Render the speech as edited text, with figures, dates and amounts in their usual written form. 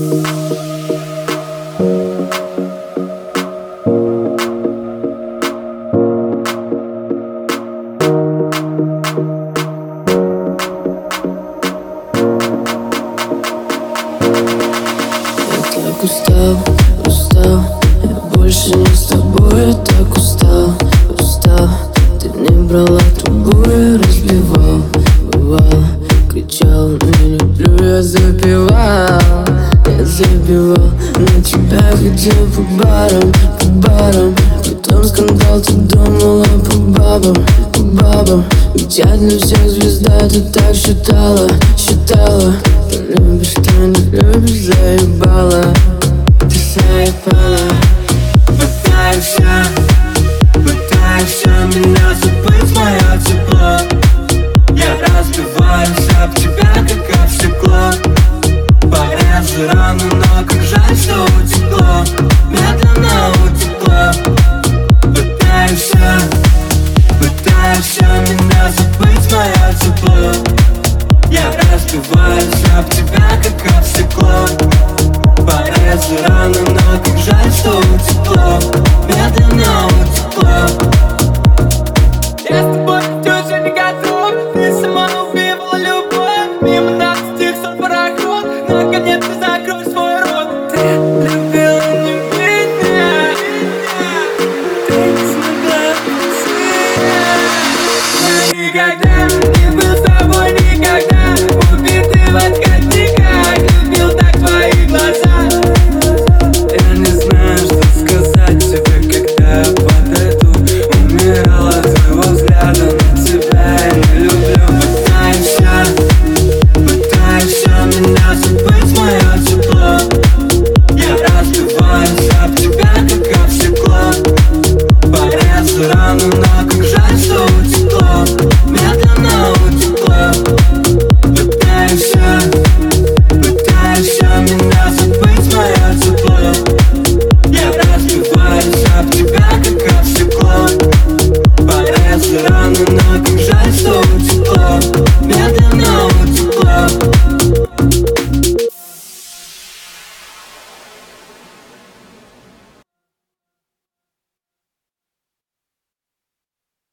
Так устал, устал, я больше не с тобой, я так устал, устал. Ты не брала трубу, я разбивал, бывало, кричал, не люблю, я забивал на тебя, ходил по барам, потом скандал, ты думала по бабам. Ведь я для всех звезда, ты так считала. Ты любишь, ты не любишь, заебал.